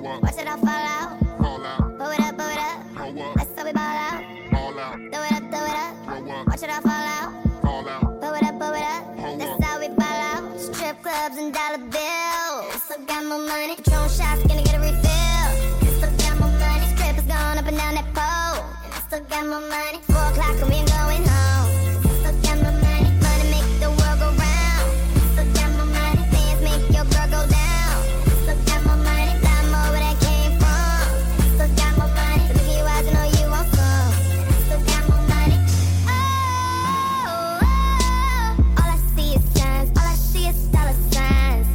Watch it all fall out. Blow it up, that's how we ball out. Throw it up, watch it all fall out. Blow it up, that's how we ball out. Strip clubs and dollar bills. Still got more money. Patron shots, gonna get a refill. Still got more money. Strippers going up and down that pole. And I still got more money. 4 o'clock and we ain't going home. Still got more money. Money make the world go round. Still got more money. Fans make your girl go down. Still got more money. Lot more where that came from. Still got more money. So look at your eyes, I know you want some. Still got more money. All I see is signs. All I see is dollar signs.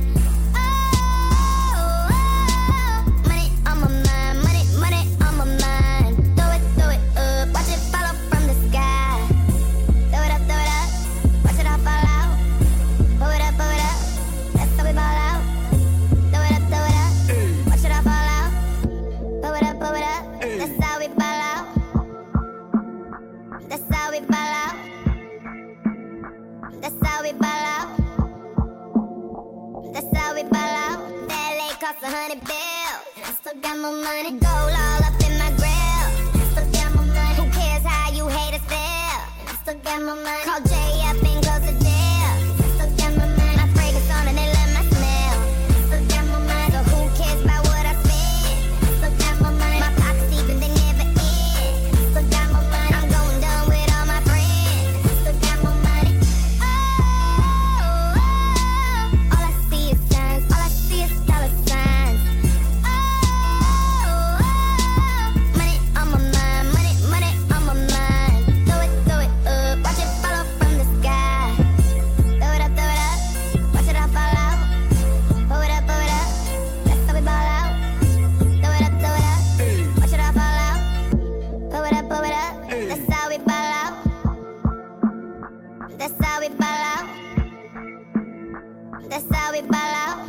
Money on my mind. Money on my mind. Throw it up. Watch it fall off from the sky. Throw it up. Watch it all fall out. Blow it up. That's how we ball out. Throw it up. Watch it all fall out. Blow it up. That's how we ball out. That's how we ball out. That's how we ball out. That's how we ball out. Ballet costs 100 bills. And I still got more money. Gold all up in my grill. And I still got more money. Who cares how you haters feel? And I still got more money. Call Jay up and close the deal. And I still got more money. My fragrance on and they love my smell. And I still got more money. So who cares about what I spend? And I still got more money. My pockets deep and they never end. And I still got more money. I'm going dumb with all my friends. And I still got more money. All I see is signs. All I see is dollar signs. Money on my mind. Money on my mind. Throw it up. Watch it fall off from the sky. Throw it up. Watch it all fall out. Blow it up. That's how we ball out. Throw it up. Watch it all fall out. Blow it up. That's how we ball out. That's how we ball out. That's how we ball out.